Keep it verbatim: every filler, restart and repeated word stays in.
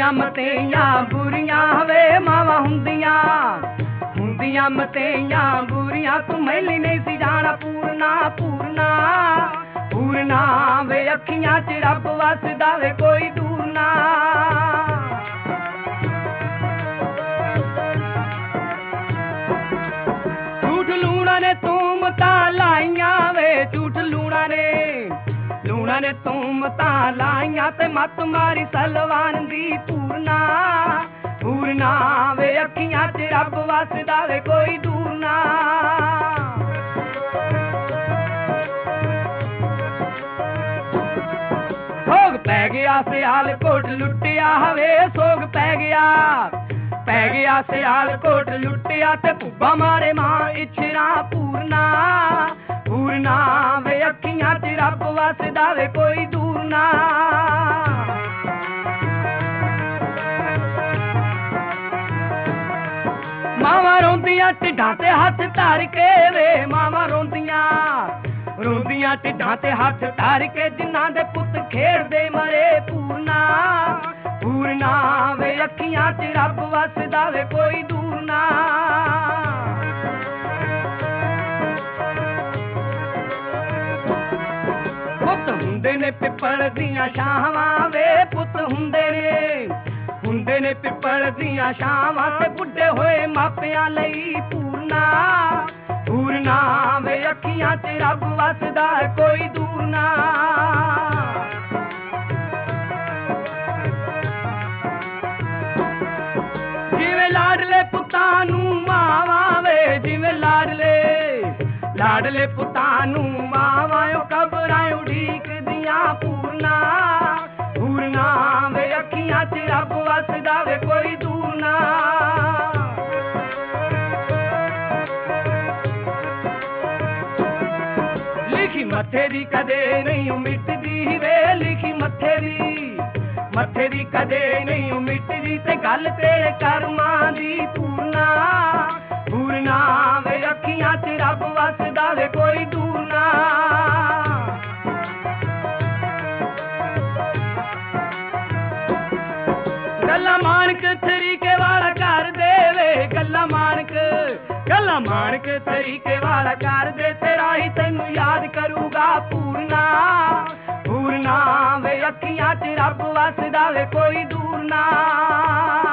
ਹੁੰਦੀਆਂ ਮਤੇਈਆਂ ਬੁਰੀਆਂ ਵੇ ਮਾਵਾਂ ਹੁੰਦੀਆਂ ਹੁੰਦੀਆਂ ਮਤੇਈਆਂ ਬੁਰੀਆਂ ਤੂੰ ਮੈਲੀ ਨਹੀਂ ਸੀ ਜਾਣਾ ਪੂਰਨਾ ਪੂਰਨਾ ਪੂਰਨਾ ਵੇ ਅੱਖੀਆਂ ਚ ਰੱਬ ਵਸਦਾ ਵੇ ਕੋਈ ਦੂਰ ਨਾ ਝੂਠ ਲੂਣਾ ਨੇ ਤੂਮਤਾਂ ਲਾਈਆਂ ਵੇ ਝੂਠ ਲੂਣਾ ਨੇ ਲੂਣਾ ਨੇ ਤੂਮਤਾਂ ਲਾਈਆਂ ਤੇ ਮੱਤ ਮਾਰੀ ਸਲਵਾਨ ਦੀ ਪੂਰਨਾ ਪੂਰਨਾ ਵੇ ਅੱਖੀਆਂ ਚ ਰੱਬ ਵਸਦਾ ਵੇ ਕੋਈ ਦੂਰ ਨਾ ਸੋਗ ਪੈ ਗਿਆ ਸਿਆਲਕੋਟ ਲੁੱਟਿਆ ਹਵੇ ਸੋਗ ਪੈ ਗਿਆ ਪੈ ਗਿਆ ਸਿਆਲਕੋਟ ਲੁੱਟਿਆ ਤੇ ਭੁੱਬਾ ਮਾਰੇ ਮਾਂ ਇਛਰਾ ਪੂਰਨਾ ਪੂਰਨਾ ਵੇ ਅੱਖੀਆਂ ਚ ਰੱਬ ਵਸਦਾ ਵੇ ਕੋਈ ਦੂਰ ਨਾ ਮਾਵਾਂ ਰੋਂਦੀਆਂ ਢਿੱਡਾਂ ਤੇ ਹੱਥ ਧਰ ਕੇ ਵੇ ਮਾਵਾਂ ਰੋਂਦੀਆਂ ਰੋਂਦੀਆਂ ਢਿੱਡਾਂ ਤੇ ਹੱਥ ਧਰ ਕੇ ਜਿਨ੍ਹਾਂ ਦੇ ਪੁੱਤ ਖੇਡਦੇ ਮਰੇ ਪੂਰਨਾ ਪੂਰਨਾ ਵੇ ਅੱਖੀਆਂ ਚ ਰੱਬ ਵਸਦਾ ਵੇ ਕੋਈ ਦੂਰ ਨਾ ਪੁੱਤ ਹੁੰਦੇ ਨੇ ਪਿੱਪਲ ਦੀਆਂ ਛਾਵਾਂ ਵੇ ਪੁੱਤ ਹੁੰਦੇ ਨੇ ਹੁੰਦੇ ਨੇ ਪਿੱਪਲ ਦੀਆਂ ਛਾਵਾਂ ਤੇ ਬੁੱਢੇ ਹੋਏ ਮਾਪਿਆਂ ਲਈ ਪੂਰਨਾ ਪੂਰਨਾ ਵੇ ਅੱਖੀਆਂ ਚ ਰੱਬ ਵਸਦਾ ਕੋਈ ਦੂਰ ਨਾ ਜਿਵੇਂ ਲਾਡਲੇ ਪੁੱਤਾਂ ਨੂੰ ਮਾਵਾਂ ਵੇ ਜਿਵੇਂ ਲਾਡਲੇ ਲਾਡਲੇ ਪੁੱਤਾਂ ਨੂੰ ਮਾਵਾਂ ਓ ਕਬਰਾਂ ਉਡੀਕਦੀਆਂ ਪੂਰਨਾ ਪੂਰਨਾ ਵੇ ਅੱਖੀਆਂ ਚ ਰੱਬ ਵਸਦਾ ਵੇ ਕੋਈ ਦੂਰ ਨਾ ਲਿਖੀ ਮੱਥੇ ਦੀ ਕਦੇ ਨਹੀਂ ਮਿਟਦੀ ਵੇ ਲਿਖੀ ਮੱਥੇ ਦੀ ਮੱਥੇ ਦੀ ਕਦੇ ਨਹੀਂ ਮਿਟਦੀ ਤੇ ਗੱਲ ਤੇਰੇ ਕਰਮਾਂ ਦੀ ਪੂਰਨਾ ਪੂਰਨਾ ਵੇ ਅੱਖੀਆਂ ਚ ਰੱਬ ਵਸਦਾ ਵੇ ਕੋਈ ਦੂਰ ਨਾ ਗੱਲਾਂ ਮਾਣਕ ਤਰੀਕੇ ਵਾਲਾ ਕਰ ਦੇਵੇ ਗੱਲਾਂ ਮਾਣਕ ਗੱਲਾਂ ਮਾਣਕ ਤਰੀਕੇ ਵਾਲਾ ਕਰ ਦੇ ਤੇਰਾ ਹੀ ਤੈਨੂੰ ਯਾਦ ਕਰੂਗਾ ਪੂਰਨਾ ਪੂਰਨਾ ਵੇ ਅੱਖੀਆਂ ਚ ਰੱਬ ਵਸਦਾ ਵੇ ਕੋਈ ਦੂਰ ਨਾ